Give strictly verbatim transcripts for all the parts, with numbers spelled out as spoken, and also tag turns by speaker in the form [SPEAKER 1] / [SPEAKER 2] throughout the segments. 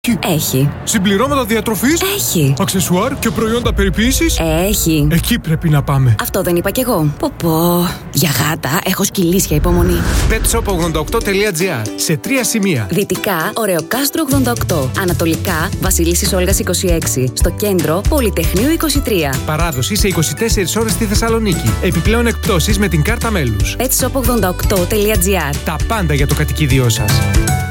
[SPEAKER 1] Έχει.
[SPEAKER 2] Συμπληρώματα διατροφής?
[SPEAKER 1] Έχει.
[SPEAKER 2] Αξεσουάρ και προϊόντα περιποίησης?
[SPEAKER 1] Έχει.
[SPEAKER 2] Εκεί πρέπει να πάμε.
[SPEAKER 1] Αυτό δεν είπα κι εγώ. Πω πω. Για γάτα έχω σκυλίσια υπομονή.
[SPEAKER 2] Petshop ογδόντα οκτώ τελεία τζι άρ. Σε τρία σημεία.
[SPEAKER 1] Δυτικά, Ωρεοκάστρο ογδόντα οκτώ. Ανατολικά, Βασιλίσσης Όλγας είκοσι έξι. Στο κέντρο, Πολυτεχνείου είκοσι τρία.
[SPEAKER 2] Παράδοση σε είκοσι τέσσερις ώρες στη Θεσσαλονίκη. Επιπλέον εκπτώσεις με την κάρτα μέλους.
[SPEAKER 1] Petshop ογδόντα οκτώ τελεία τζι άρ.
[SPEAKER 2] Τα πάντα για το κατοικίδιό σας.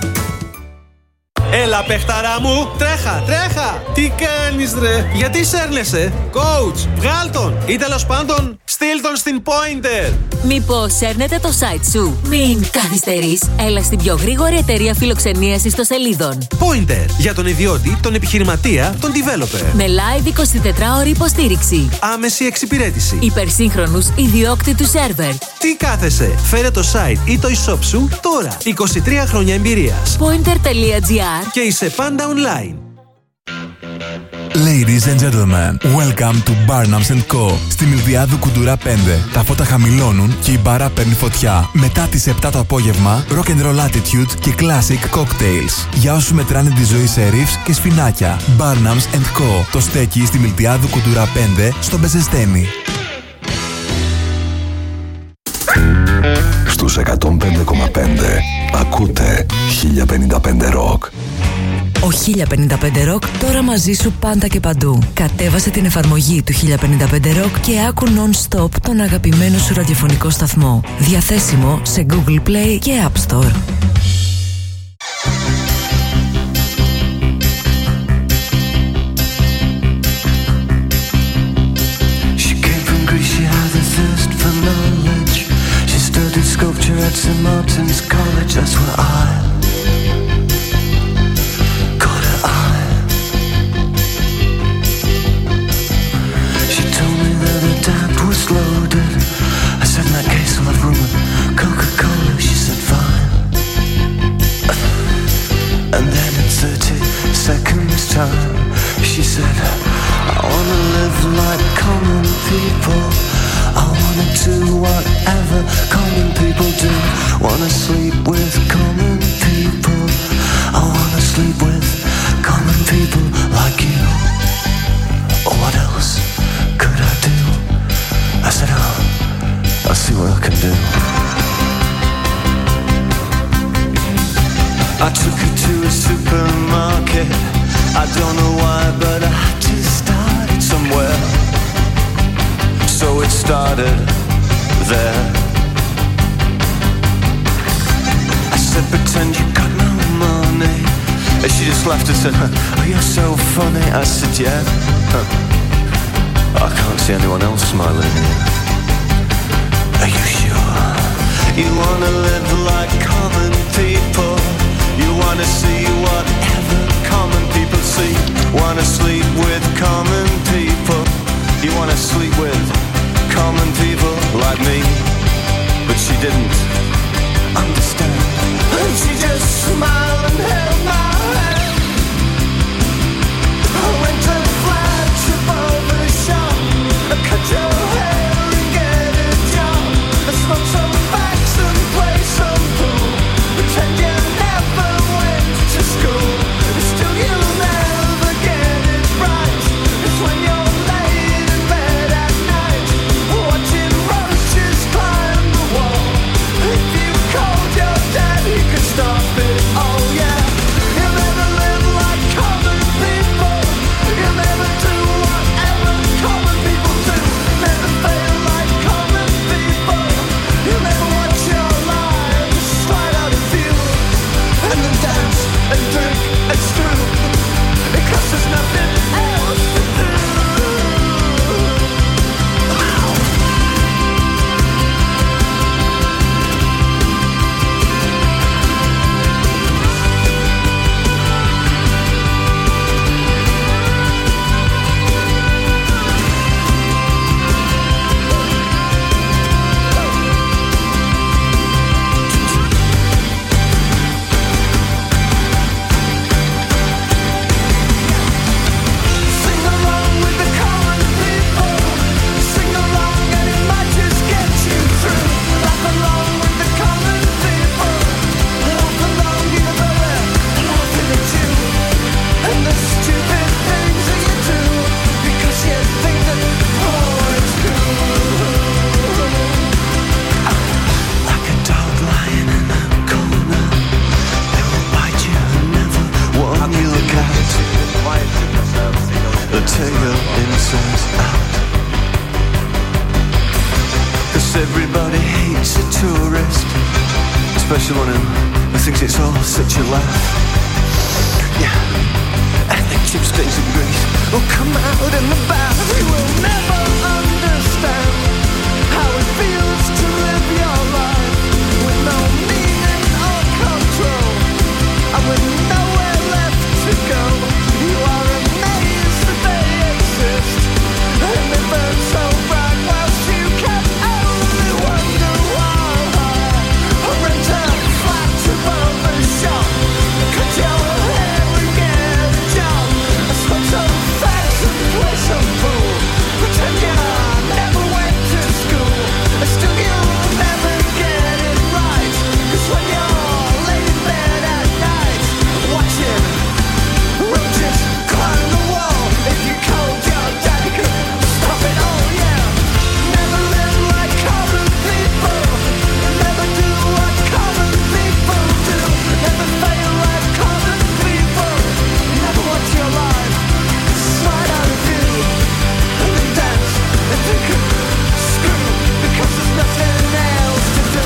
[SPEAKER 3] Έλα παιχταρά μου, τρέχα, τρέχα. Τι κάνεις ρε, γιατί σέρνεσαι? Coach, βγάλ' τον. Ή τέλος πάντων, στείλ' τον στην Pointer.
[SPEAKER 4] Μήπως σέρνετε το site σου? Μην καθυστερείς. Έλα στην πιο γρήγορη εταιρεία φιλοξενίας ιστοσελίδων.
[SPEAKER 3] Pointer, για τον ιδιώτη, τον επιχειρηματία, τον developer.
[SPEAKER 4] Με live εικοσιτετράωρη υποστήριξη.
[SPEAKER 3] Άμεση εξυπηρέτηση.
[SPEAKER 4] Υπερσύγχρονους ιδιόκτητους σερβερ.
[SPEAKER 3] Τι κάθεσαι, φέρε το site ή το e-shop σου τώρα. είκοσι τρία χρόνια εμπειρίας.
[SPEAKER 4] Pointer τελεία τζι άρ.
[SPEAKER 3] Και είσαι πάντα online.
[SPEAKER 5] Ladies and gentlemen, welcome to Barnums and Co. Στη Μιλδιάδου Κουντουρά πέντε. Τα φώτα χαμηλώνουν και η μπάρα παίρνει φωτιά. Μετά τις επτά το απόγευμα, rock and roll attitude και classic cocktails. Για όσους μετράνε τη ζωή σε ρίφς και σφινάκια. Barnums and Co. Το στέκει στη Μιλδιάδου Κουντουρά πέντε στο Μπεζεστένι.
[SPEAKER 6] Στους εκατόν πέντε κόμμα πέντε ακούτε χίλια πενήντα πέντε Rock.
[SPEAKER 7] Ο χίλια πενήντα πέντε Rock τώρα μαζί σου πάντα και παντού. Κατέβασε την εφαρμογή του χίλια πενήντα πέντε Rock και άκου non-stop τον αγαπημένο σου ραδιοφωνικό σταθμό. Διαθέσιμο σε Google Play και App Store.
[SPEAKER 8] Sculpture at Saint Martin's College, that's where I caught her eye. She told me that her dad was loaded. I said, in that case I'll have rum and Coca-Cola. She said, fine. And then in thirty seconds time, she said, I wanna live like common people. I wanna do whatever common people do. Wanna sleep with common people. I wanna sleep with common people like you. Oh, what else could I do? I said, oh, I'll see what I can do. I took her to a supermarket. I don't know why, but I just started somewhere. So it started there. I said, pretend you got no money. And she just laughed and said, oh, you're so funny. I said, yeah. Huh. I can't see anyone else smiling here. Are you sure? You wanna live like common people. You wanna see whatever common people see. Wanna sleep with common people. You wanna sleep with common people like me. But she didn't understand. And she just smiled and held my hand. I went to flagship over the shop. I cut your hair and get a job. I smoke some facts and play some pool. Pretend you never went to school. Still you'll never get it right. It's when you're laid in bed at night, watching roaches climb the wall. If you called your dad, he could stop it. Oh yeah, you'll never live like common people. You'll never do whatever common people do. Never fail like common people. You'll never watch your lives slide out of view. And then dance and drink and screw, because there's nothing else to do. gonna tear your insides out. Cause everybody hates a tourist, especially one who thinks it's all such a laugh. Yeah, and the chip stains of Greece will come out in the bath. You will never understand how it feels to live your life with no meaning or control, and with nowhere left to go. You are amazed that they exist, and they burn so bright whilst you can only wonder why. Or rent a flat above the shop, cut your hair and get a job, and smoke some fags and play some pool. Pretend you never went to school, and still you'll never get it right. Cause when you're laying in bed at night, watching roaches climb the wall, if you called your daddy could stop it all, yeah. Never live like common people, never do what common people do, never fail like common people, never watch your life slide out of you, and then dance and think and screw, because there's nothing else to do.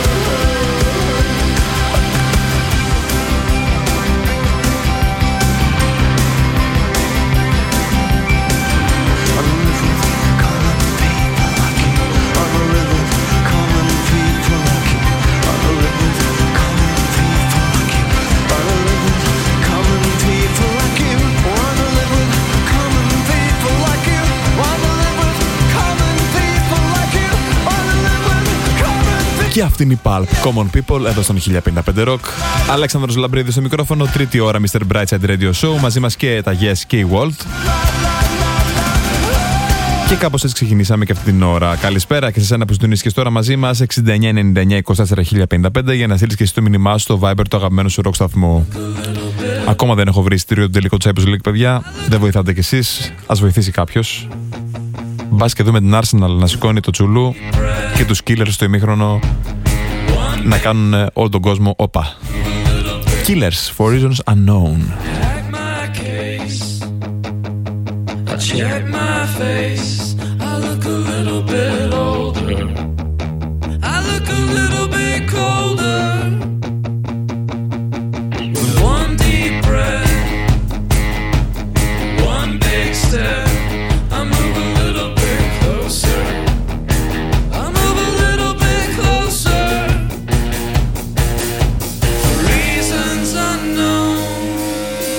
[SPEAKER 5] Και αυτή είναι η Pulp, Common People, εδώ στον χίλια πενήντα πέντε Rock. Αλέξανδρος Λαμπρίδης στο μικρόφωνο, τρίτη ώρα μίστερ Brightside Radio Show. Μαζί μας και τα Yes και η Walt. Και κάπως έτσι ξεκινήσαμε και αυτή την ώρα. Καλησπέρα και σε εσένα που συντονίστηκες τώρα μαζί μας. εξήντα εννιά ενενήντα εννιά είκοσι τέσσερα χίλια πενήντα πέντε για να στείλεις και εσύ το μήνυμά σου στο Viber του αγαπημένου σου rock σταθμού. Ακόμα δεν έχω βρει εισιτήριο το τελικό Champions League, παιδιά. Δεν βοηθάτε κι εσείς. Ας βοηθήσει κάποιος. Μπας και δούμε την Arsenal να σηκώνει το τσουλού και τους Killers στο ημίχρονο να κάνουν όλο τον κόσμο όπα. Killers for reasons unknown.
[SPEAKER 9] I check my face, I look a little bit older, I look a little bit colder. With one deep breath, one big step, I move a little bit closer, I move a little bit closer. For reasons unknown,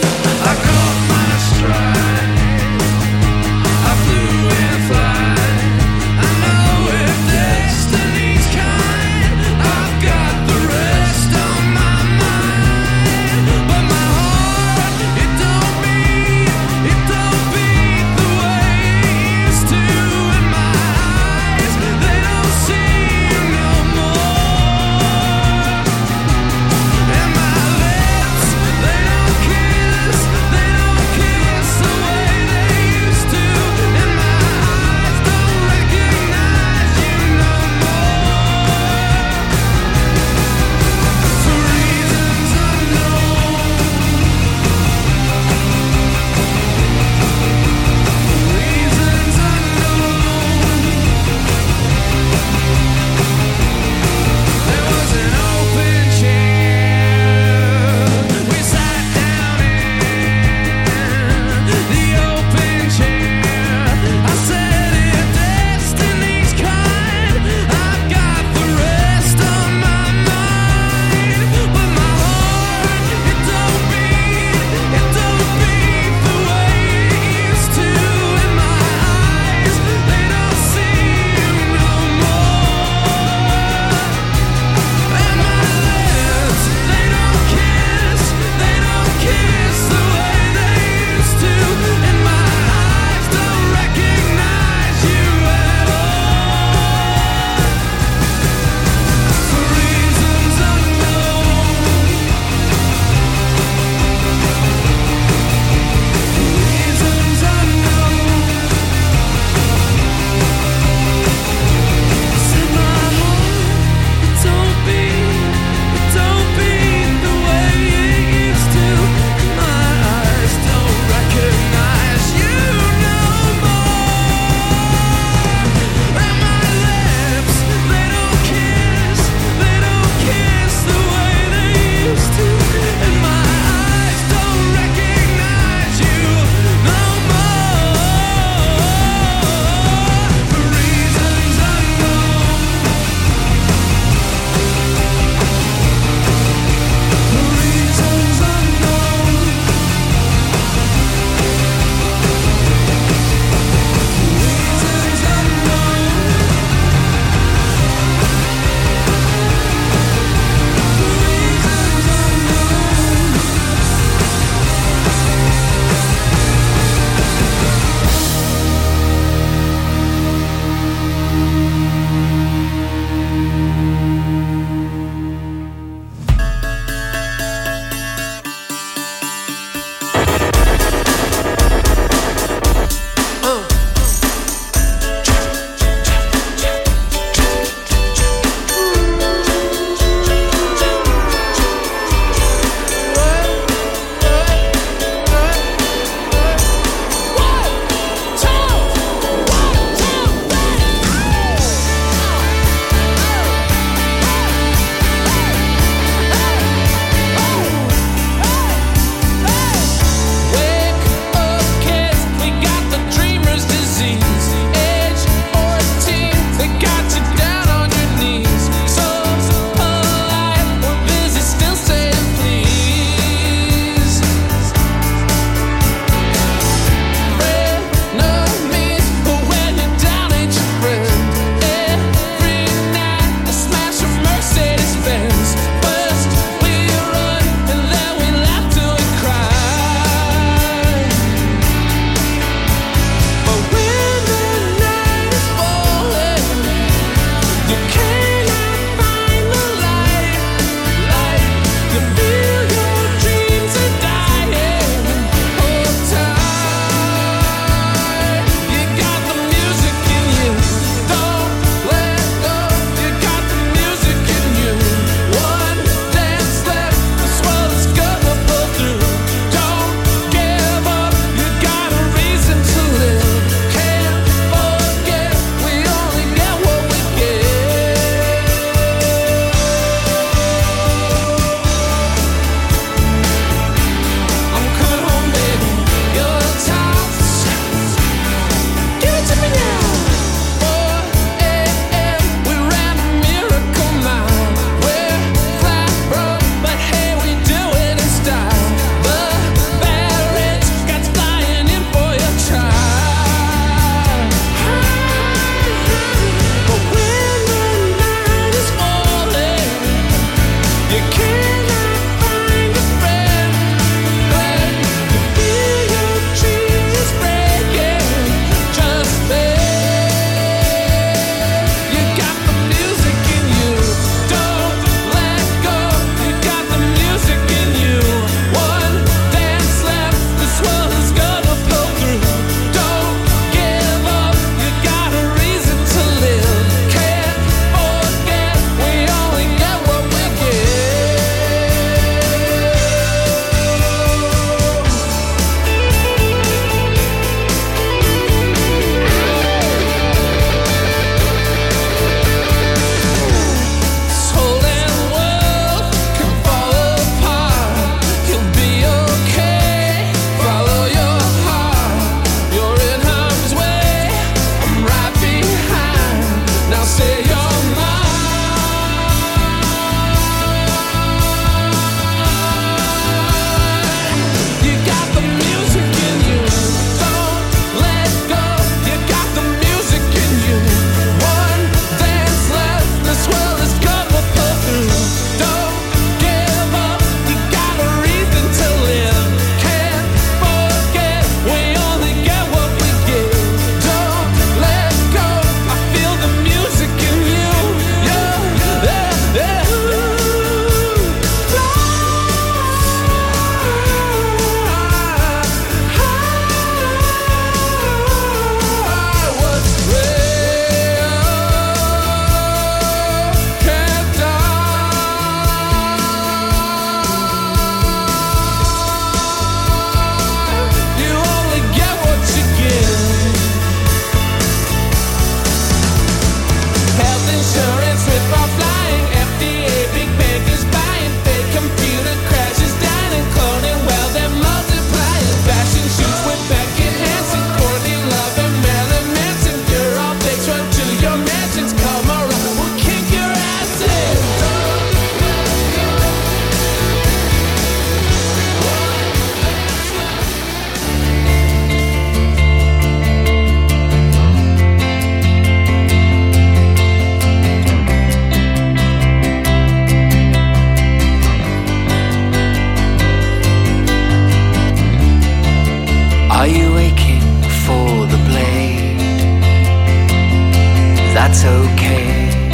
[SPEAKER 10] Are you aching for the blade? That's okay.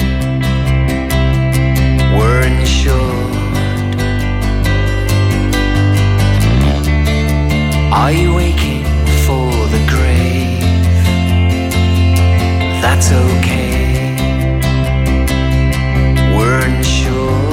[SPEAKER 10] We're insured. Are you aching for the grave? That's okay. We're insured.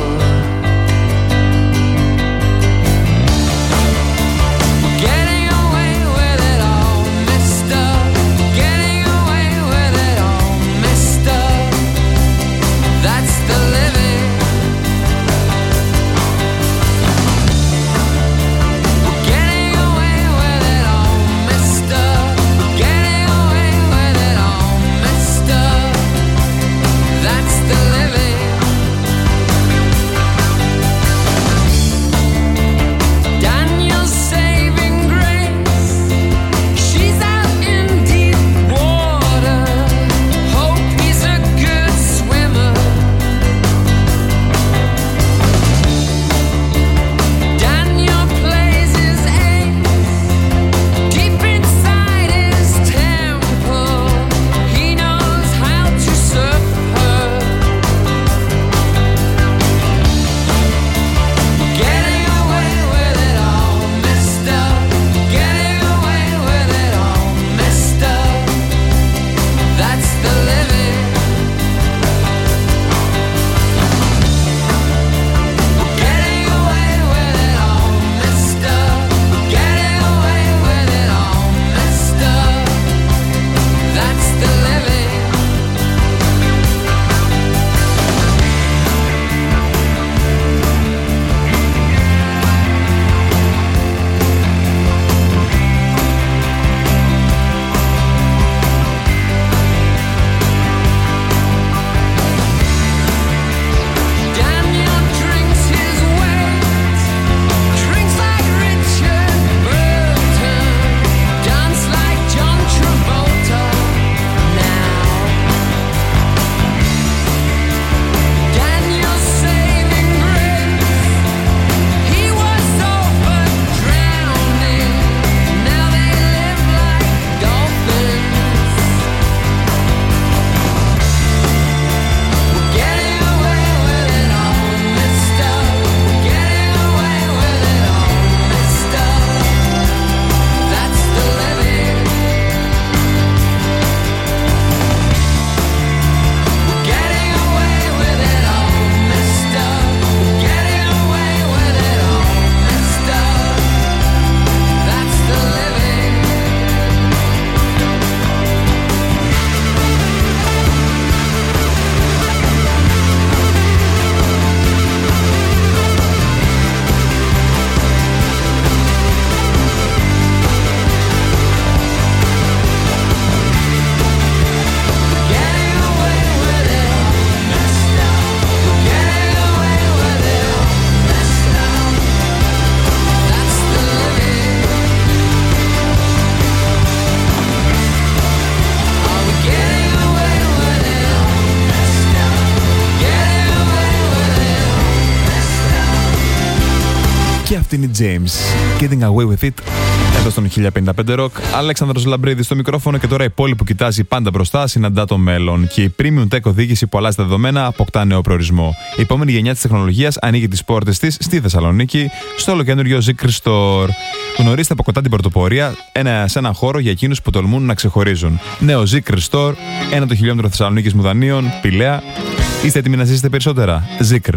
[SPEAKER 5] Αυτή είναι η James, Getting Away With It, εδώ στον χίλια πενήντα πέντε Rock. Αλέξανδρος Λαμπρίδης στο μικρόφωνο και τώρα η πόλη που κοιτάζει πάντα μπροστά συναντά το μέλλον και η premium tech οδήγηση που αλλάζει τα δεδομένα αποκτά νέο προορισμό. Η επόμενη γενιά της τεχνολογίας ανοίγει τις πόρτες της στη Θεσσαλονίκη, στο ολοκαίνουργιο Zikr Store. Γνωρίστε από κοντά την πρωτοπορία ένα, σε έναν χώρο για εκείνους που τολμούν να ξεχωρίζουν. Νέο Zikr Store, ένα το χιλιόμετρο Θεσσαλονίκης Μουδανίων, Πηλαία. Είστε έτοιμοι να ζήσετε περισσότερα? Zikr.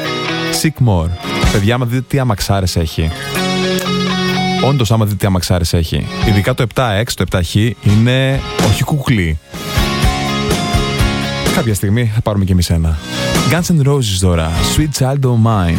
[SPEAKER 5] Seek more. Παιδιά, άμα δείτε τι αμαξάρες έχει. Όντως, άμα δείτε τι αμαξάρες έχει. Ειδικά το επτά εξ, το επτά χ, είναι όχι κουκλί. Κάποια στιγμή θα πάρουμε και εμείς ένα. Guns N' Roses τώρα. Sweet Child O' Mine.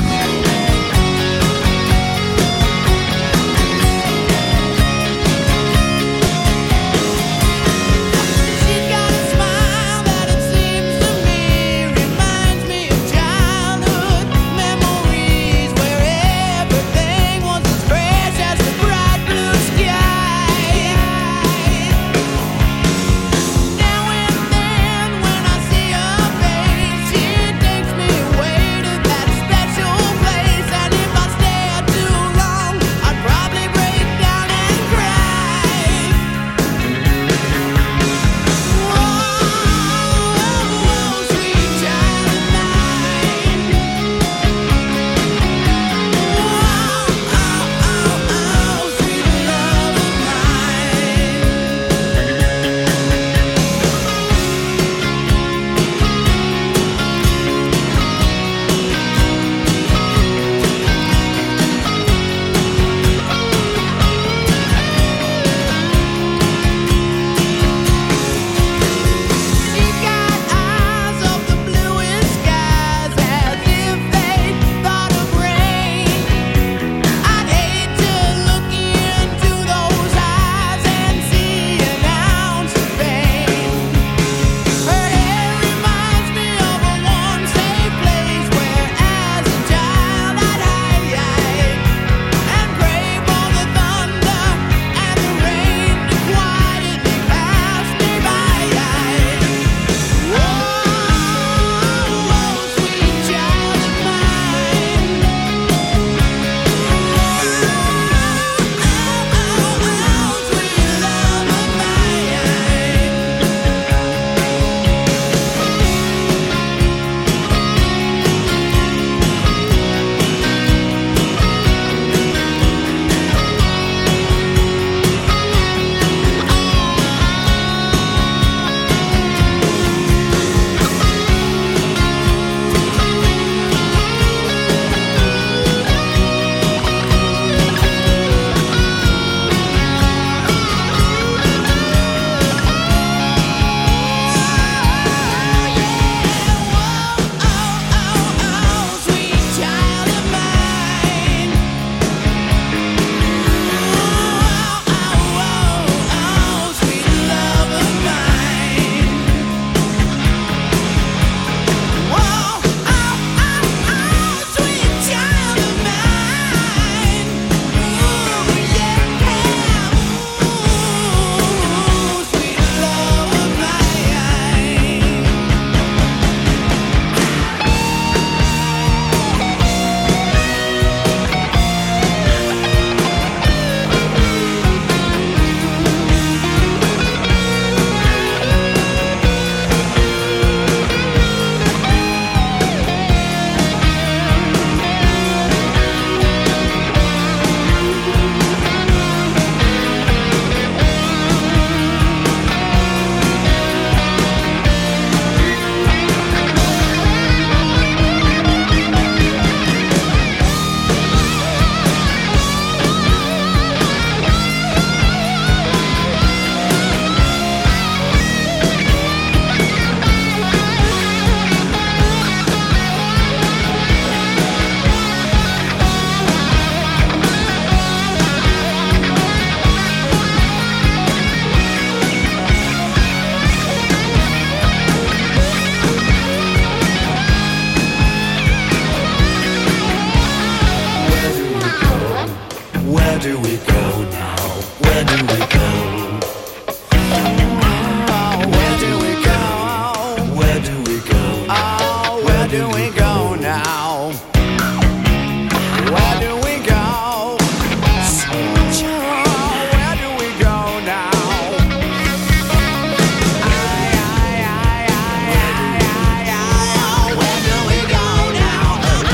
[SPEAKER 8] Away to that special place. Where do we go? Oh, where do we go? Where do we go? Oh, where do we go now? Where do we go? Where do we go now? Where do we go now?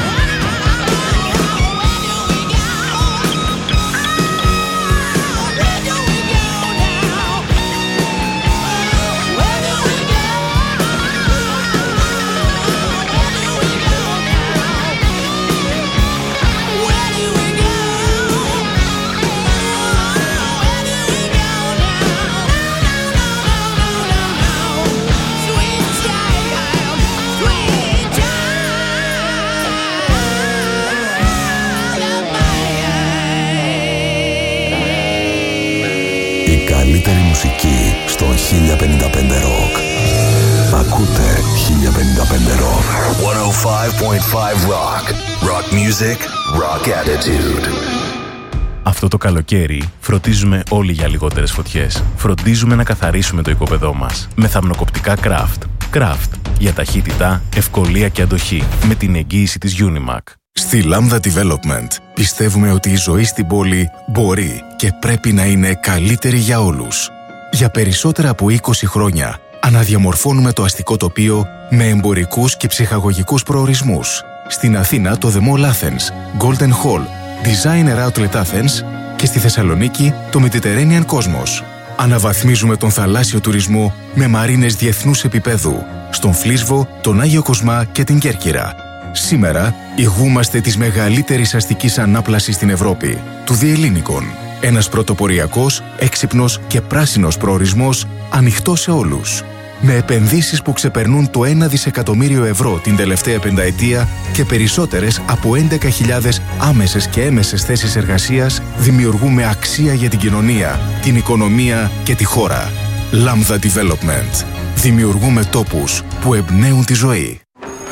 [SPEAKER 6] Η καλύτερη μουσική στο χίλια πενήντα πέντε Rock. Ακούτε χίλια πενήντα πέντε Rock.
[SPEAKER 11] εκατόν πέντε κόμμα πέντε Rock. Rock music, rock attitude.
[SPEAKER 12] Αυτό το καλοκαίρι φροντίζουμε όλοι για λιγότερες φωτιές. Φροντίζουμε να καθαρίσουμε το οικόπεδό μας με θαμνοκοπτικά Craft. Craft για ταχύτητα, ευκολία και αντοχή με την εγγύηση της Unimac.
[SPEAKER 5] Στη Lambda Development πιστεύουμε ότι η ζωή στην πόλη μπορεί και πρέπει να είναι καλύτερη για όλους. Για περισσότερα από είκοσι χρόνια αναδιαμορφώνουμε το αστικό τοπίο με εμπορικούς και ψυχαγωγικούς προορισμούς. Στην Αθήνα το The Mall Athens, Golden Hall, Designer Outlet Athens και στη Θεσσαλονίκη το Mediterranean Cosmos. Αναβαθμίζουμε τον θαλάσσιο τουρισμό με μαρίνες διεθνούς επίπεδου, στον Φλίσβο, τον Άγιο Κοσμά και την Κέρκυρα. Σήμερα ηγούμαστε της μεγαλύτερης αστικής ανάπλασης στην Ευρώπη, του Διελλήνικων. Ένας πρωτοποριακός, έξυπνος και πράσινος προορισμός ανοιχτός σε όλους. Με επενδύσεις που ξεπερνούν το ένα δισεκατομμύριο ευρώ την τελευταία πενταετία και περισσότερες από έντεκα χιλιάδες άμεσες και έμεσες θέσεις εργασίας, δημιουργούμε αξία για την κοινωνία, την οικονομία και τη χώρα. Lambda Development. Δημιουργούμε τόπους που εμπνέουν τη ζωή.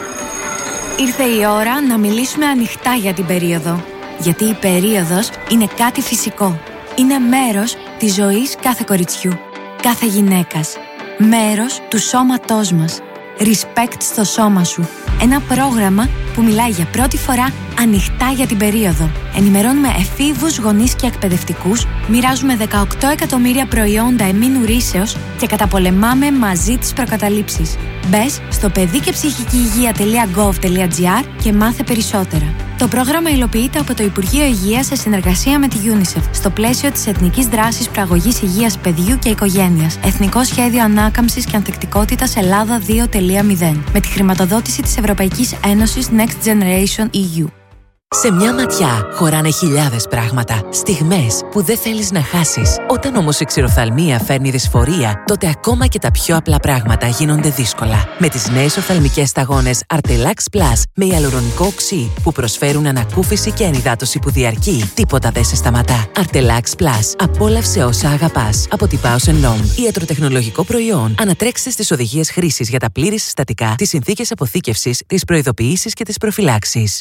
[SPEAKER 13] Ήρθε η ώρα να μιλήσουμε ανοιχτά για την περίοδο. Γιατί η περίοδος είναι κάτι φυσικό. Είναι μέρος της ζωής κάθε κοριτσιού, κάθε γυναίκας. Μέρος του σώματός μας. Respect στο σώμα σου. Ένα πρόγραμμα που μιλάει για πρώτη φορά ανοιχτά για την περίοδο. Ενημερώνουμε εφήβους, γονείς και εκπαιδευτικούς, μοιράζουμε δεκαοκτώ εκατομμύρια προϊόντα εμμήνου ρύσεως και καταπολεμάμε μαζί τις προκαταλήψεις. Μπες στο παιδί και ψυχική υγεία τελεία γκοβ τελεία τζι άρ και μάθε περισσότερα. Το πρόγραμμα υλοποιείται από το Υπουργείο Υγείας σε συνεργασία με τη UNICEF στο πλαίσιο της Εθνικής Δράσης Προαγωγής Υγείας Παιδιού και Οικογένειας. Εθνικό Σχέδιο Ανάκαμψης και Ανθεκτικότητας Ελλάδα δύο τελεία μηδέν. Με τη χρηματοδότηση της Ευρωπαϊκής Ένωσης Next Generation ι γιου.
[SPEAKER 14] Σε μια ματιά χωράνε χιλιάδες πράγματα, στιγμές που δεν θέλεις να χάσεις. Όταν όμως η ξηροφθαλμία φέρνει δυσφορία, τότε ακόμα και τα πιο απλά πράγματα γίνονται δύσκολα. Με τις νέες οφθαλμικές σταγόνες Artelax Plus με ιαλουρονικό οξύ που προσφέρουν ανακούφιση και ενυδάτωση που διαρκεί, τίποτα δεν σε σταματά. Artelax Plus. Απόλαυσε όσα αγαπάς. Από την Bausch and Lomb. Ιατροτεχνολογικό προϊόν. Ανατρέξτε στις οδηγίες χρήσης για τα πλήρη συστατικά, τις συνθήκες αποθήκευσης, τις προειδοποιήσεις και τις προφυλάξεις.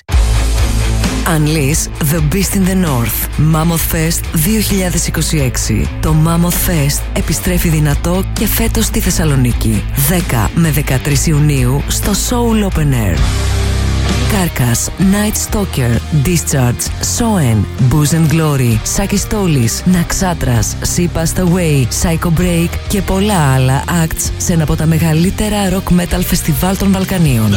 [SPEAKER 7] Unleash the Beast in the North. Mammoth Fest δύο χιλιάδες είκοσι έξι. Το Mammoth Fest επιστρέφει δυνατό και φέτος στη Θεσσαλονίκη. δέκα με δεκατρείς Ιουνίου στο Soul Open Air. Carcass, Night Stalker, Discharge, Soen, Booze and Glory, Sakistolis, Naxatras, Sea Passed Away, Psycho Break και πολλά άλλα acts σε ένα από τα μεγαλύτερα rock metal φεστιβάλ των Βαλκανίων.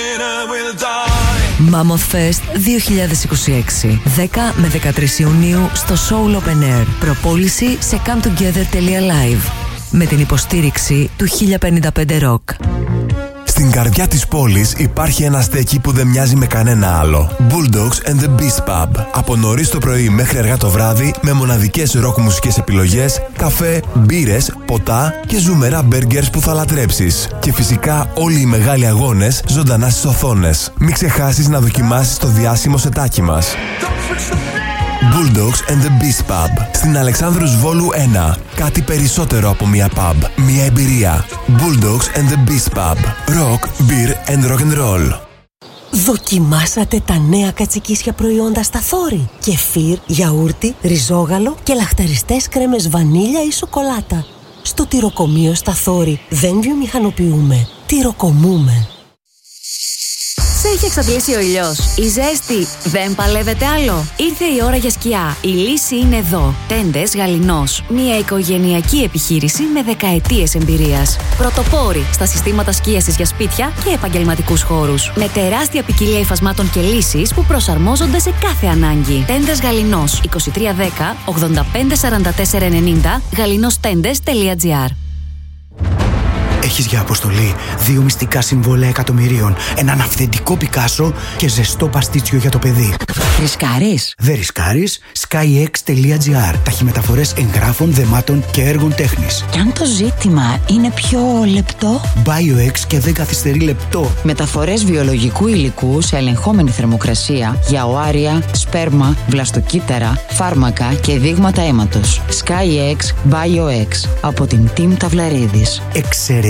[SPEAKER 7] Mammoth Fest δύο χιλιάδες είκοσι έξι. δέκα με δεκατρείς Ιουνίου στο Soul Open Air. Προπόληση σε come together τελεία live. Με την υποστήριξη του χίλια πενήντα πέντε Rock.
[SPEAKER 5] Στην καρδιά της πόλης υπάρχει ένα στέκι που δεν μοιάζει με κανένα άλλο. Bulldogs and the Beast Pub. Από νωρίς το πρωί μέχρι αργά το βράδυ με μοναδικές ροκ μουσικές επιλογές, καφέ, μπύρες, ποτά και ζουμερά μπέργκερς που θα λατρέψεις. Και φυσικά όλοι οι μεγάλοι αγώνες ζωντανά στις οθόνες. Μην ξεχάσεις να δοκιμάσεις το διάσημο σετάκι μας. Bulldogs and the Beast Pub. Στην Αλεξάνδρους Βόλου ένα. Κάτι περισσότερο από μια pub. Μια εμπειρία. Bulldogs and the Beast Pub. Rock, beer and rock and roll.
[SPEAKER 15] Δοκιμάσατε τα νέα κατσικίσια προϊόντα στα Θόρη? Κεφίρ, γιαούρτι, ριζόγαλο και λαχταριστές κρέμες βανίλια ή σοκολάτα. Στο τυροκομείο στα Θόρη δεν βιομηχανοποιούμε, τυροκομούμε.
[SPEAKER 1] Σε έχει εξαντλήσει ο ήλιος. Η ζέστη δεν παλεύεται άλλο. Ήρθε η ώρα για σκιά. Η λύση είναι εδώ. Τέντες Γαληνός. Μια οικογενειακή επιχείρηση με δεκαετίες εμπειρίας. Πρωτοπόροι στα συστήματα σκίασης για σπίτια και επαγγελματικούς χώρους. Με τεράστια ποικιλία υφασμάτων και λύσεις που προσαρμόζονται σε κάθε ανάγκη. Τέντες Γαληνός. είκοσι τρία δέκα ογδόντα πέντε σαράντα τέσσερα ενενήντα γαλινόστέντες τελεία τζι άρ.
[SPEAKER 16] Έχεις για αποστολή δύο μυστικά συμβόλαια εκατομμυρίων, έναν αυθεντικό Πικάσο και ζεστό παστίτσιο για το παιδί.
[SPEAKER 17] Ρισκάρεις?
[SPEAKER 16] Δεν ρισκάρεις. skyx τελεία τζι άρ. Ταχυμεταφορές εγγράφων, δεμάτων και έργων τέχνης.
[SPEAKER 17] Κι αν το ζήτημα είναι πιο λεπτό?
[SPEAKER 16] BioX και δεν καθυστερεί λεπτό.
[SPEAKER 17] Μεταφορές βιολογικού υλικού σε ελεγχόμενη θερμοκρασία για οάρια, σπέρμα, βλαστοκύτταρα, φάρμακα και δείγματα αίματος. skyx BioX από την Team Ταυλαρίδης.
[SPEAKER 16] Εξαιρετικά.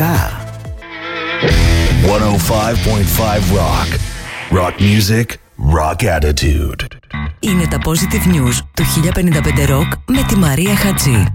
[SPEAKER 11] εκατόν πέντε κόμμα πέντε Rock. Rock music, rock attitude.
[SPEAKER 7] Είναι τα Positive News του χίλια πενήντα πέντε Rock με τη Μαρία Χατζή.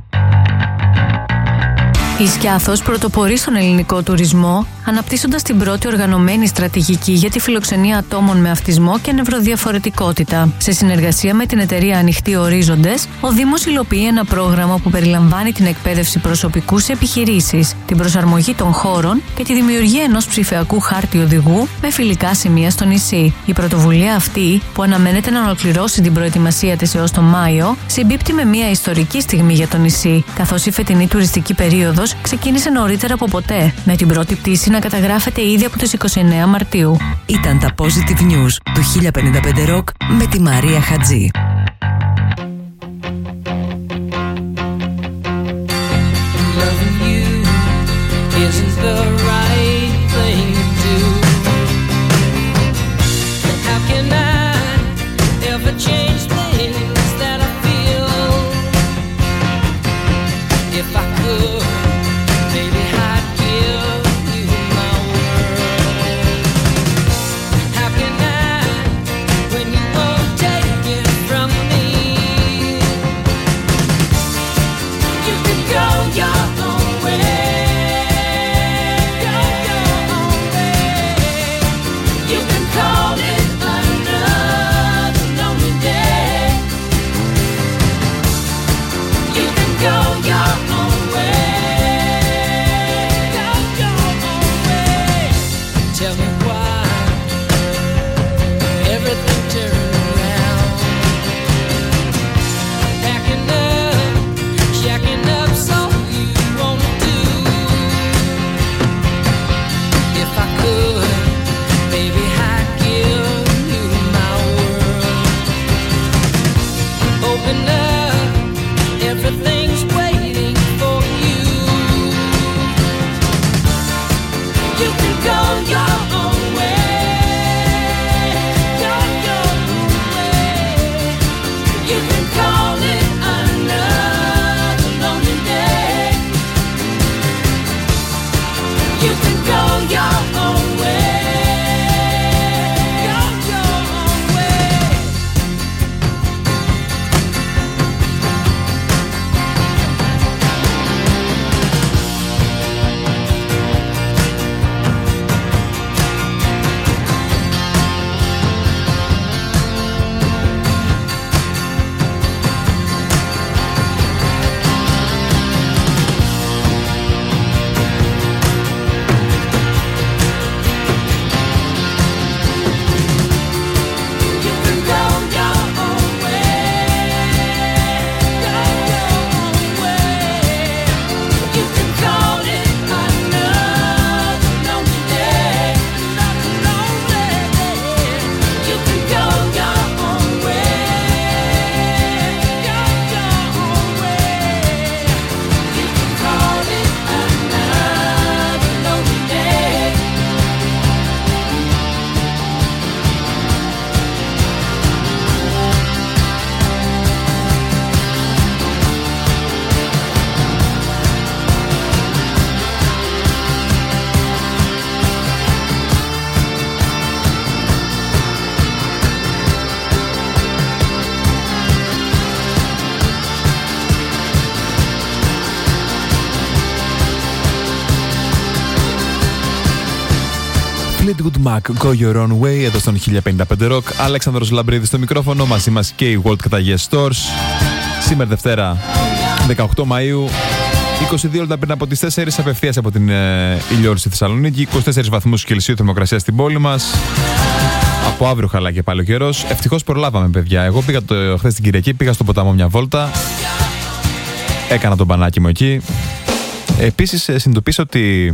[SPEAKER 18] Η Σκιάθος πρωτοπορεί στον ελληνικό τουρισμό, αναπτύσσοντας την πρώτη οργανωμένη στρατηγική για τη φιλοξενία ατόμων με αυτισμό και νευροδιαφορετικότητα. Σε συνεργασία με την εταιρεία Ανοιχτοί Ορίζοντες, ο Δήμος υλοποιεί ένα πρόγραμμα που περιλαμβάνει την εκπαίδευση προσωπικού σε επιχειρήσεις, την προσαρμογή των χώρων και τη δημιουργία ενός ψηφιακού χάρτη οδηγού με φιλικά σημεία στο νησί. Η πρωτοβουλία αυτή, που αναμένεται να ολοκληρώσει την προετοιμασία της έως τον Μάιο, συμπίπτει με μια ιστορική στιγμή για το νησί, καθώς η φετινή τουριστική περίοδος ξεκίνησε νωρίτερα από ποτέ, με την πρώτη πτήση να καταγράφεται ήδη από τις είκοσι εννέα Μαρτίου.
[SPEAKER 7] Ήταν τα Positive News του χίλια πενήντα πέντε Rock με τη Μαρία Χατζή.
[SPEAKER 9] From
[SPEAKER 5] Fleetwood Mac, Go Your Own Way, εδώ στον χίλια πενήντα πέντε Rock. Αλέξανδρος Λαμπρίδης στο μικρόφωνο, μαζί μας και η World Καταγές Stores. Σήμερα Δευτέρα, δεκαοκτώ Μαΐου, είκοσι δύο λεπτά πριν από τις τέσσερις, απευθείας από την ε, ηλιόρρηση στη Θεσσαλονίκη, είκοσι τέσσερις βαθμούς Κελσίου θερμοκρασία στην πόλη μας. Από αύριο χαλάει και πάλι ο καιρός. Ευτυχώς προλάβαμε, παιδιά. Εγώ πήγα το, χθες την Κυριακή, πήγα στο ποταμό μια βόλτα. Έκανα τον μπανάκι μου εκεί. Επίσης, συνειδητοποίησα ότι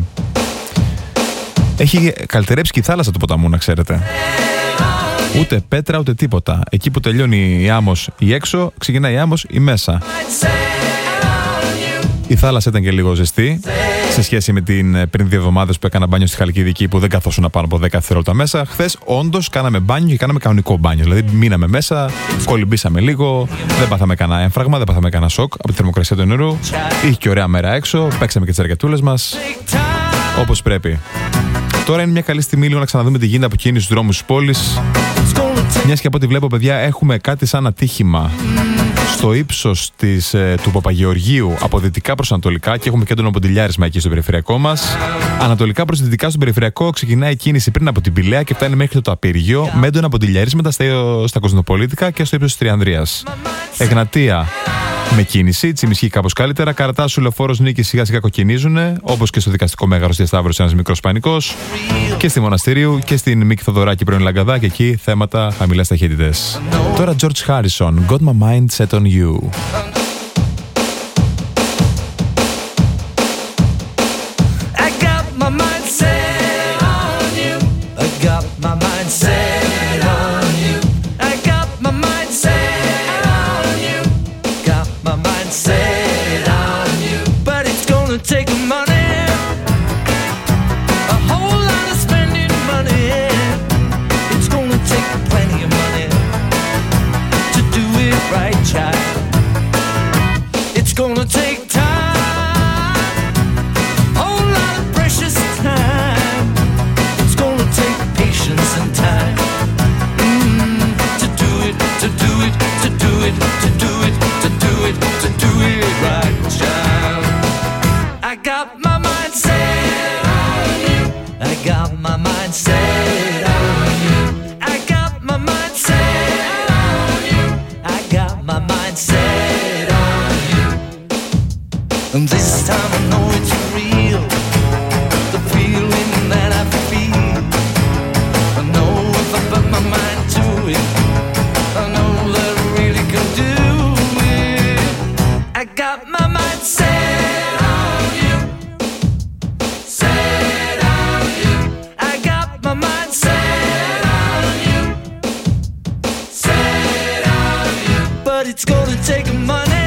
[SPEAKER 5] έχει καλυτερέψει και η θάλασσα του ποταμού, να ξέρετε. Ούτε πέτρα, ούτε τίποτα. Εκεί που τελειώνει η άμμος η έξω, ξεκινάει η άμμος η μέσα. Η θάλασσα ήταν και λίγο ζεστή σε σχέση με την πριν δύο εβδομάδες που έκανα μπάνιο στη Χαλκιδική, που δεν καθόσουν πάνω από δέκα δευτερόλεπτα μέσα. Χθες όντως κάναμε μπάνιο και κάναμε κανονικό μπάνιο. Δηλαδή μείναμε μέσα, κολυμπήσαμε λίγο, δεν πάθαμε κανένα έμφραγμα, δεν πάθαμε κανένα σοκ από τη θερμοκρασία του νερού. Είχε και ωραία μέρα έξω, παίξαμε και τις αρκετούλες μας όπως πρέπει. Τώρα είναι μια καλή στιγμή λίγο να ξαναδούμε τι γίνεται από εκείνη στους δρόμους της πόλης. Μιας και από ό,τι βλέπω, παιδιά, έχουμε κάτι σαν ατύχημα στο ύψος της, ε, του Παπαγεωργίου από δυτικά προς ανατολικά και έχουμε και έντονο ποντιλιάρισμα εκεί στο περιφερειακό μας. Ανατολικά προς δυτικά στο περιφερειακό ξεκινάει η κίνηση πριν από την Πηλαία και φτάνει μέχρι το Ταπύργιο με έντονα ποντιλιαρίσματα στα, στα Κωνσταντινοπολίτικα και στο ύψος της Τριανδρίας. Εγνατία με κίνηση, Τσιμισκή κάπως καλύτερα. Καρατάσου, Λεωφόρος, Νίκη σιγά σιγά κοκκινίζουν, όπως και στο δικαστικό Μέγαρος Διασταύρωση ένας μικρός πανικός. Και στη Μοναστηρίου και στην Μίκη Θοδωράκη πρώην Λαγκαδά και εκεί θέματα χαμηλές ταχύτητες. Τώρα George Harrison, Got My Mind Set on You.
[SPEAKER 8] I got my mind set on you. I got my mind set on you. I got my mind set on you. Got my mind set on you. But it's gonna take money, a whole lot of spending money. It's gonna take plenty of money to do it right, child. It's gonna take time, whole lot of precious time. It's gonna take patience and time mm, to do it, to do it, to do it, to do it, to do it, to do it right, child. I got my mind set on you. I got my mind set on you. I got my mind set on you. I got my mind set on you. And this time I know it's real, the feeling that I feel. I know if I put my mind to it, I know that I really can do it. I got my mind set on you, set on you. I got my mind set on you, set on you. But it's gonna take money,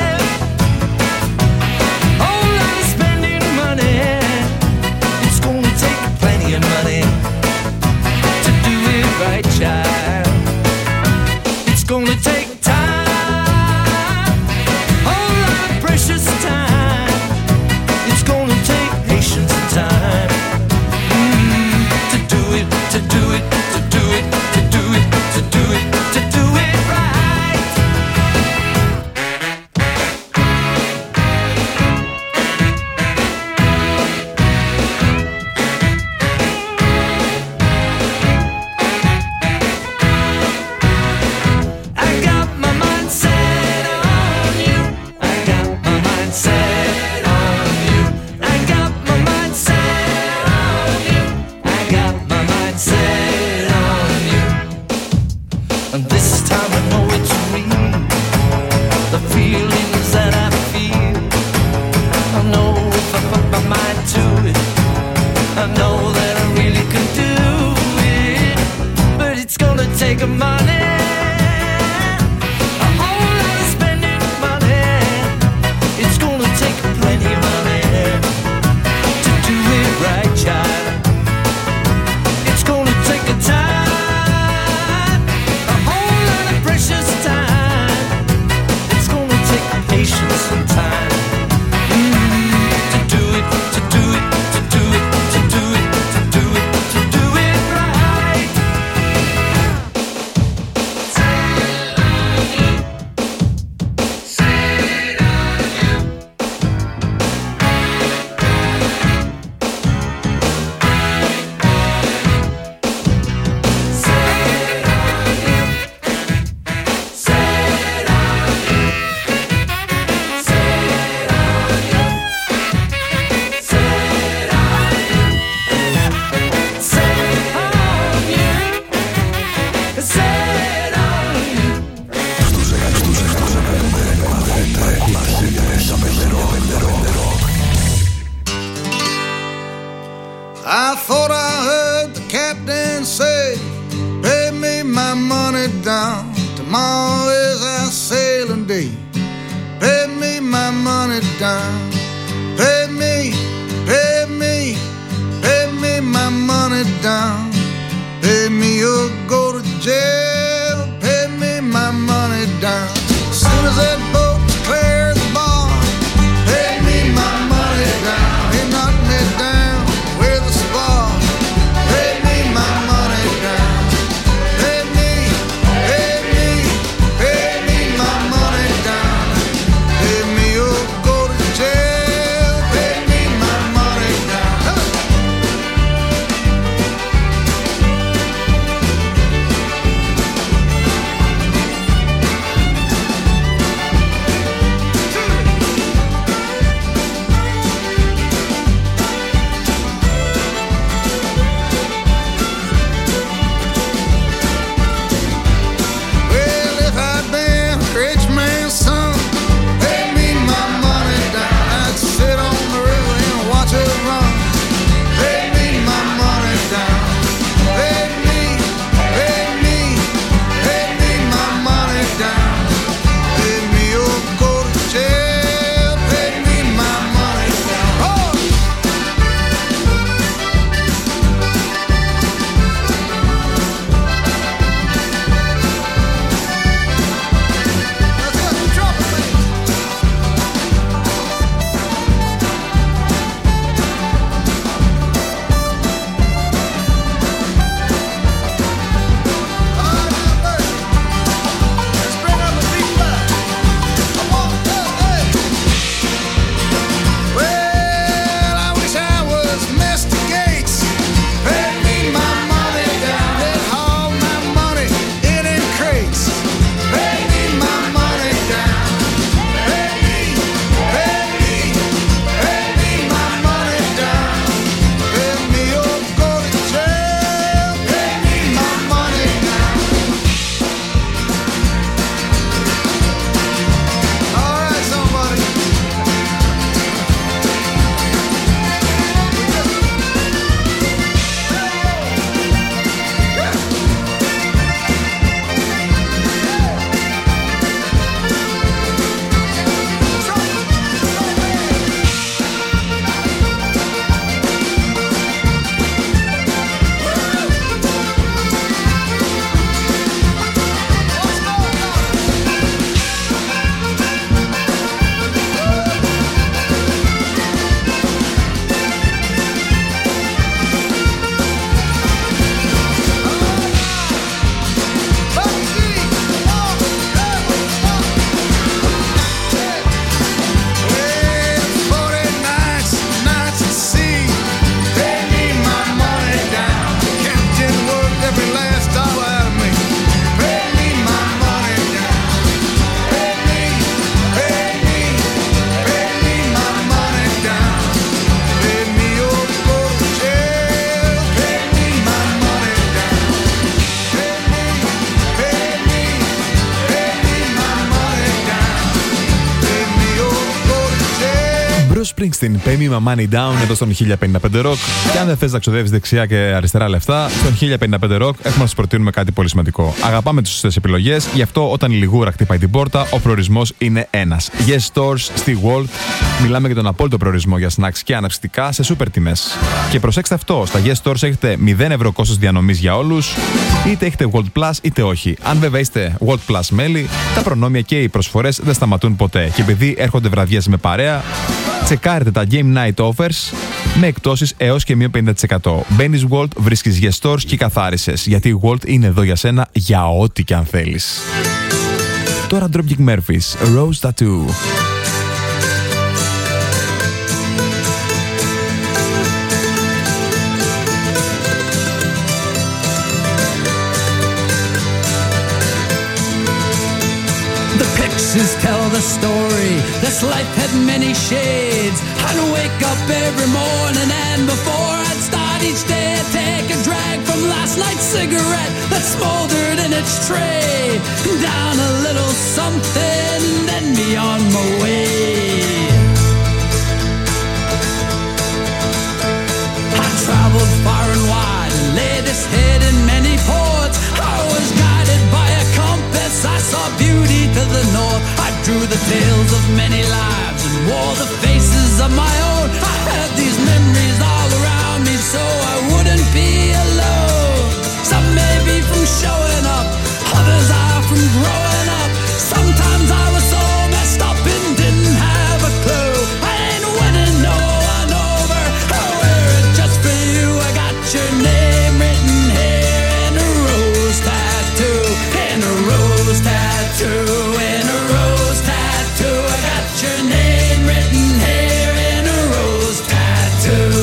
[SPEAKER 8] whole lot of spending money. It's gonna take plenty of money to do it right, child. It's gonna take time, whole lot of precious time. It's gonna take patience and time mm, to do it, to do it, to do it, to do it, to do it, to do it right.
[SPEAKER 19] I thought I heard the captain say, pay me my money down. Tomorrow is our sailing day. Pay me my money down. Pay me, pay me, pay me my money down. Pay me or go to jail. Pay me my money down. As soon as that boat clears the bar, pay me my money down. He knocked me down with a spar. Pay me my money down. Pay me, pay me, pay me my money down. Pay me or go to jail. Pay me my money down. Well, if I'd been a rich man's son, pay me my money down. I'd sit on the river and watch it run. Pay me my money down. Pay me, pay me, pay me my money down. Pay me or go to jail. Pay me my money down. Oh! Well, I wish I was Mister Gates. Pay me my money down. They'd haul my money in in crates. Pay me my money down. Pay me, pay me, pay me my money down. Pay me or go to jail. Pay me my money down. All right, somebody.
[SPEAKER 20] Bruce Springsteen, Pay Me My Money Down, εδώ στον χίλια πενήντα πέντε Rock. Και αν δεν θες να ξοδεύεις δεξιά και αριστερά λεφτά, στον χίλια πενήντα πέντε Rock έχουμε να σου προτείνουμε κάτι πολύ σημαντικό. Αγαπάμε τις σωστές επιλογές, γι' αυτό όταν η λιγούρα χτυπάει την πόρτα, ο προορισμός είναι ένας. Yes Stores στη Walt. Μιλάμε για τον απόλυτο προορισμό για snacks και αναψυκτικά σε σούπερ τιμές. Και προσέξτε αυτό, στα Yes Stores έχετε μηδέν ευρώ κόστος διανομής για όλους, είτε έχετε Walt Plus είτε όχι. Αν βέβαια είστε Walt Plus μέλη, τα προνόμια και οι προσφορές δεν σταματούν ποτέ. Και επειδή έρχονται βραδιές με παρέα, τσεκάρετε τα Game Night Offers με εκπτώσεις έως και μείον πενήντα τοις εκατό. Μπαίνεις Walt, βρίσκεις Yes Stores και καθάρισες. Γιατί η Walt είναι εδώ για σένα για ό,τι και αν θέλεις. Τώρα Dropkick Murphys, Rose Tattoo.
[SPEAKER 9] Tell the story. This life had many shades. I'd wake up every morning and before I'd start each day I'd take a drag from last night's cigarette that smoldered in its tray. Down a little something, then be on my way. I traveled drew the tales of many lives and wore the faces of my own. I had these memories all around me so I wouldn't be alone. Some may be from showing up, others are from growing up. Sometimes I was so messed up and didn't have a clue. I ain't winning no one over, I wear it just for you. I got your name written here in a rose tattoo, in a rose tattoo, in a rose tattoo. I got your name written here in a rose tattoo.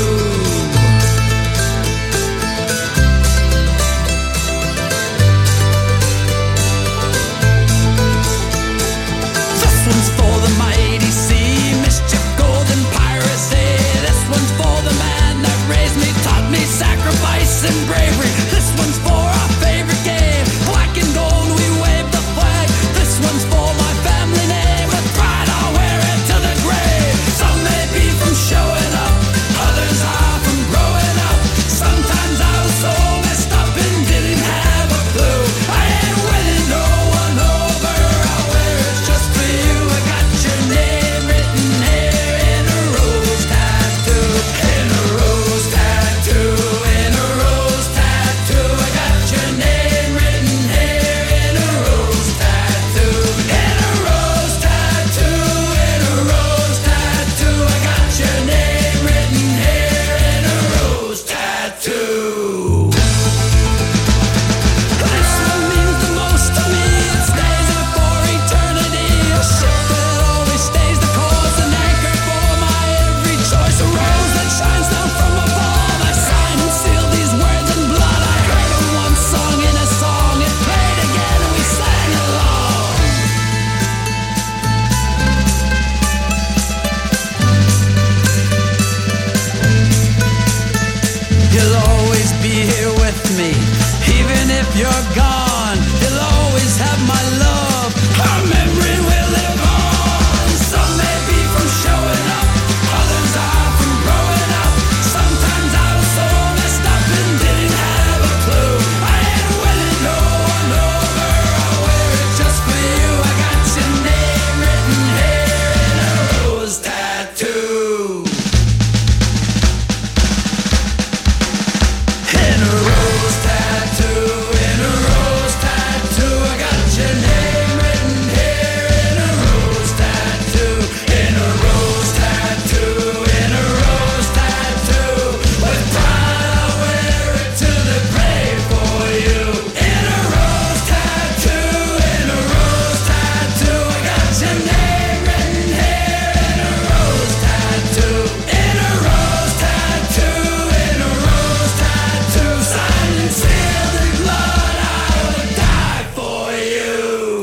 [SPEAKER 9] This one's for the mighty sea, mischief, golden piracy. This one's for the man that raised me, taught me sacrifice and bravery. This one's for our favorite game, black and gold, we wave the flag. This one's for my family name, with pride I'll wear it to the grave. Some may be from showing up, others are from growing up. Sometimes I was so messed up and didn't have a clue. I ain't winning no one over, I'll wear it just for you. I got your name written here in a rose tattoo, in a rose tattoo, in a rose tattoo. I got your name written here in a rose tattoo, in a rose tattoo, in a rose tattoo. I got your name written here in a rose tattoo. This one means the most to me. It stays there for eternity. A ship that always stays the course, an anchor for my every choice. A rose that shines down from above. I signed and sealed these words in blood. I heard them once sung in a song. It played again and we sang along. You'll always be here with me, even if you're gone. You'll always have my love. Our memory will live on. Some may be from showing up, others are from growing up. Sometimes I was so messed up and didn't have a clue. I ain't winning no one over, I'll wear it just for you. I got your name written here in a rose tattoo, in a rose tattoo, in a rose tattoo. I got your name written here in a rose tattoo, in a rose tattoo, in a rose tattoo. With pride I'll wear it to the grave for you. In a rose tattoo, in a rose tattoo. I got your name written here in a rose tattoo, in a rose tattoo, in a rose tattoo. Signed and sealed in blood, I would die for you.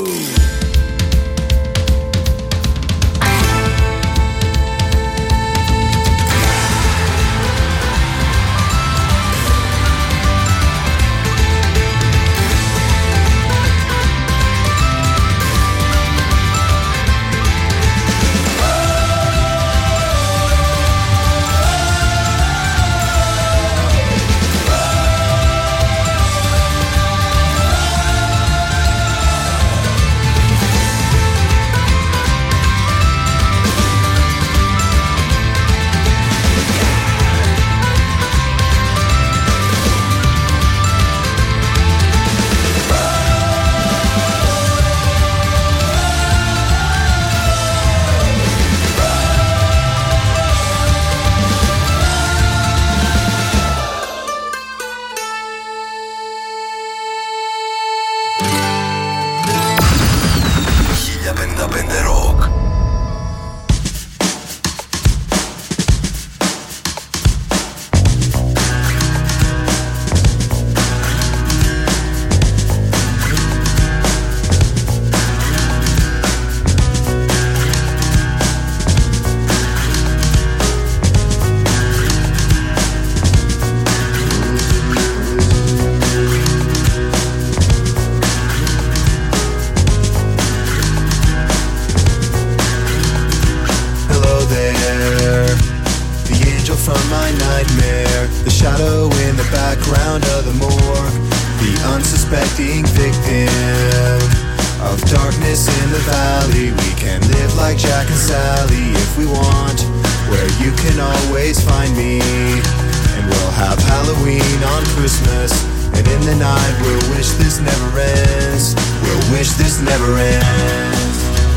[SPEAKER 6] χίλια πενήντα πέντε Rock.
[SPEAKER 8] background of the morgue, the unsuspecting victim of darkness. Venice in the valley. We can live like Jack and Sally if we want, where you can always find me. And we'll have Halloween on Christmas, and in the night we'll wish this never ends. We'll wish this never ends.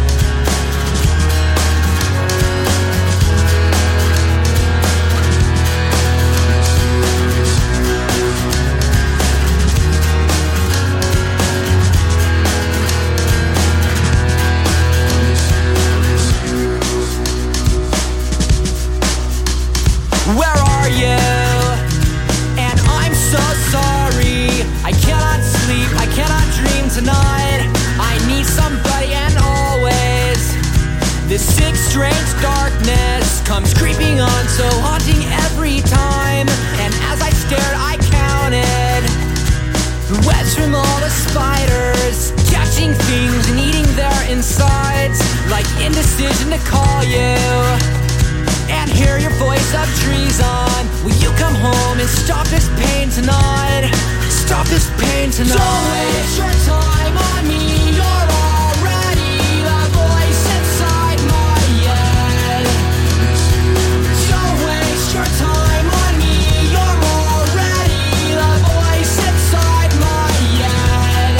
[SPEAKER 21] Where are you? And I'm so sorry. I cannot sleep, I cannot dream tonight. I need somebody and always. This sick, strange darkness comes creeping on, so haunting every time. And as I stared, I counted the webs from all the spiders, catching things and eating their insides. Like indecision to call you and hear your voice of treason. Will you come home and stop this pain tonight? Stop this pain tonight. Don't waste your time on me. You're already the voice inside my head. Don't waste your time on me. You're already the voice inside my head.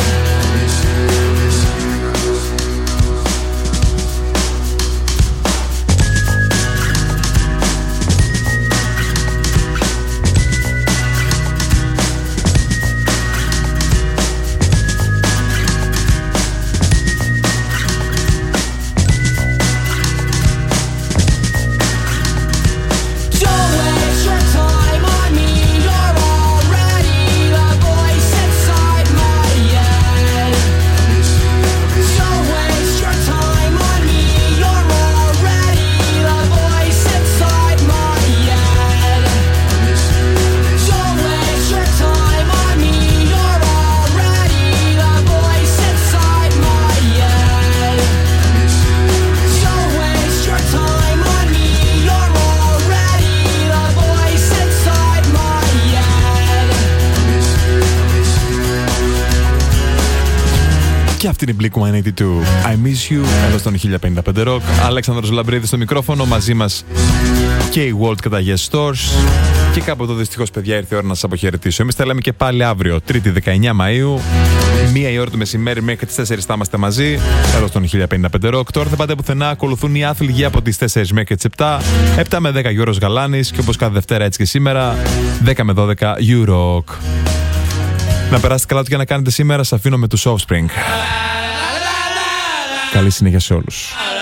[SPEAKER 20] Και αυτή είναι η Blink εκατόν ογδόντα δύο. I miss you, εδώ στον χίλια πενήντα πέντε Rock. Αλέξανδρος Λαμπρίδης στο μικρόφωνο, μαζί μας και η World και τα Yes Stores. Και κάπου εδώ δυστυχώς, παιδιά, ήρθε η ώρα να σας αποχαιρετήσω. Εμείς τα λέμε και πάλι αύριο, Τρίτη δεκαεννιά Μαΐου, μία η ώρα το μεσημέρι μέχρι τις τέσσερις θα είμαστε μαζί, εδώ στον χίλια πενήντα πέντε Rock. Τώρα δεν πάτε πουθενά, ακολουθούν οι άθλητοι από τις τέσσερις μέχρι τις επτά, επτά με δέκα Γιώργος Γαλάνης και όπως κάθε Δευτέρα έτσι και σήμερα, δέκα με δώδεκα Eurock. Να περάσετε καλά του και να κάνετε σήμερα, σας αφήνω με τους Offspring. Καλή συνέχεια σε όλους.